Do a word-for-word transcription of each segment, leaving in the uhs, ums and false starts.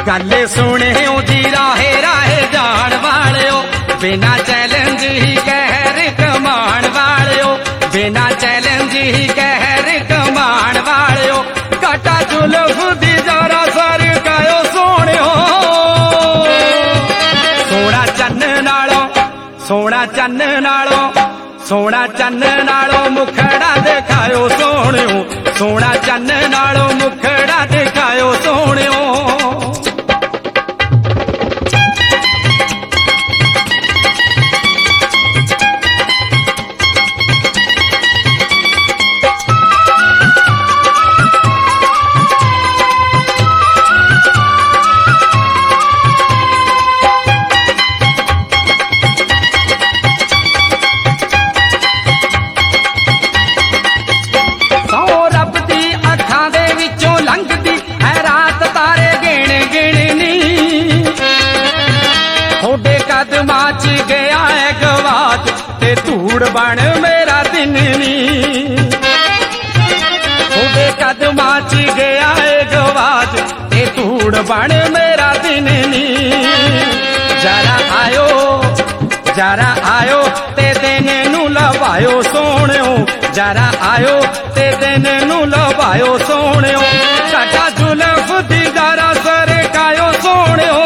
गल सुनियो जी राहे राहे जान वालियो, बिना चैलेंज ही कहर कमान वालियो, बिना चैलेंज ही कहर कमान वालियो। काटा जुल्फ दी जरा सर कायो सोनियो, सोना चन्न नालों सोना चन्न नालों सोना चन्न नालों मुखड़ा दिखायो सोनियो, सोना चन्न नालों मुखड़ा दिखायो सोनियो। कदमां च गया है गवाच ते धूड़ बन मेरा दिन नी, थोड़े कदमां च गया है गवाच ते धूड़ बन मेरा दिन नी। जरा आयो जरा आयो ते दिन नू लवायो सोनियो, जरा आयो ते दिन नू लवायो सोनियो। काटा जुल्फ दी जरा सरकायो सोनियो,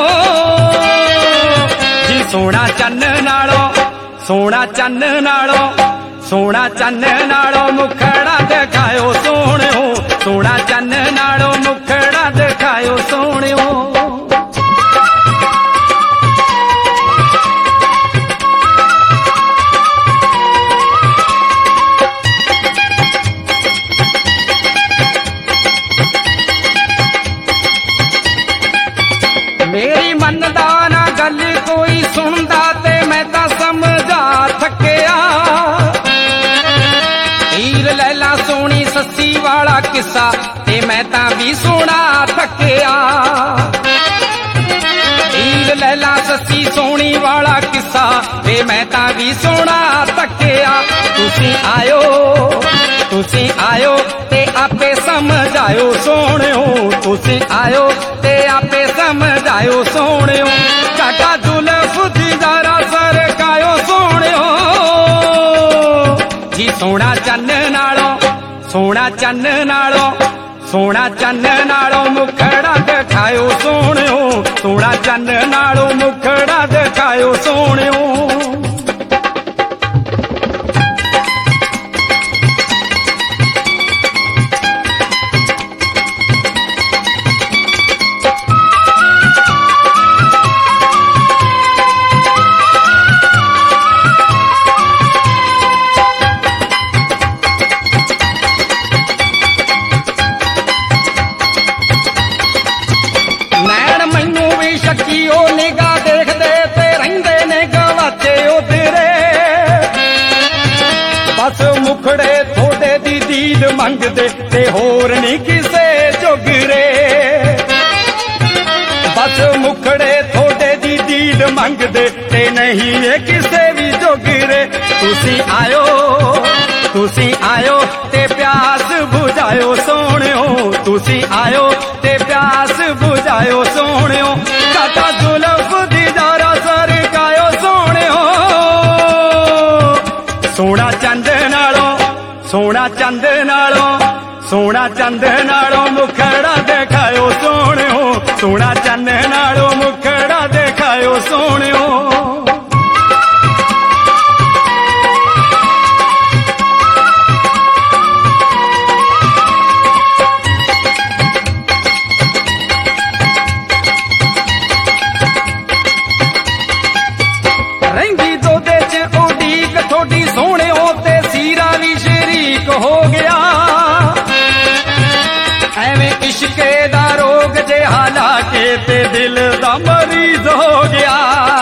सोना चन्न नालों सोना चन्न नालों सोना चन्न नालों मुखड़ा दिखायो सोनियो, सोना चन्न नालों मुखड़ा दिखायो सोनियो। मेरी मनदा ना गल कोई सुनदा ते मैं तां समझा थकिया, हीर लैला सोनी सस्सी वाला किस्सा ते मैं तां भी सुना थकिया। हीर लैला सस्सी सोनी वाला किस्सा ते मैं तां भी सुना थकिया। तुसी आयो तुसी आयो ते आपे समझायो सोनियो, तुसी आयो ते आपे समझायो सोनियो। काटा जुल्फ दी जरा सरकायो सोनियो, जी सोना चन्न नालों सोना चन्न नालों सोना चन्न नालों मुखड़ा दिखायो सोनियो, सोना चन्न नालों मुखड़ा दिखायो सोनियो। शकीओ निगाह देखदे ते रहिंदे ने गवाचे उधरे, बस मुखड़े थोड़े दी दीद मंगदे ते होर नी किसे जोगरे, बस मुखड़े थोड़े दी दीद मंगदे ते नहीं ये किसे भी जोगरे। तुसी आयो तुसी आयो ते प्यास बुझायो सोनियो, तुसी आयो ते प्यास बुझायो सोनियो। काटा जुल्फ दी जरा सरकायो सोनियो, सोना चंद नालों सोना चंद नालों सोना चंद नालों मुखड़ा दिखायो सोनियो, सोना चंद नालों मुखड़ा दिखायो सोनियो। रंगी दोदे च उडीक थोड़ी सोनियो ते सीरा भी शरीक हो गया, एवें इश्के दा रोग जे हालाके ते दिल दा मरीज हो गया,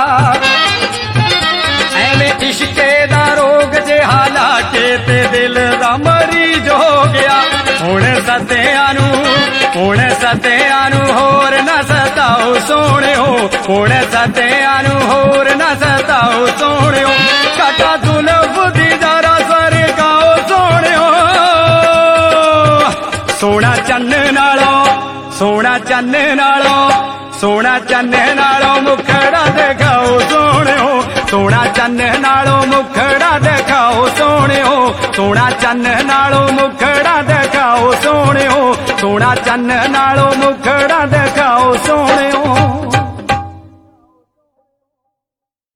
एवें इश्के दा रोग जे हालाके ते दिल दा मरीज हो गया। हुण सतियां नू हुण सतियां नू होर न सताओ सोनियो, हुण सतियां नू होर न सताओ सोनियो। काटा जुल्फ दी जरा सरकाओ सोनियो, सोना चन्न नालों सोना चन्न नालों सोना चन्ने नालों मुखड़ा दिखाओ सोहणियो, सोना चन्ने नालों मुखड़ा दिखाओ सोहणियो, सोना चन्ने नालों मुखड़ा दिखाओ सोहणियो, सोना चन्ने नालों मुखड़ा दिखाओ सोहणियो।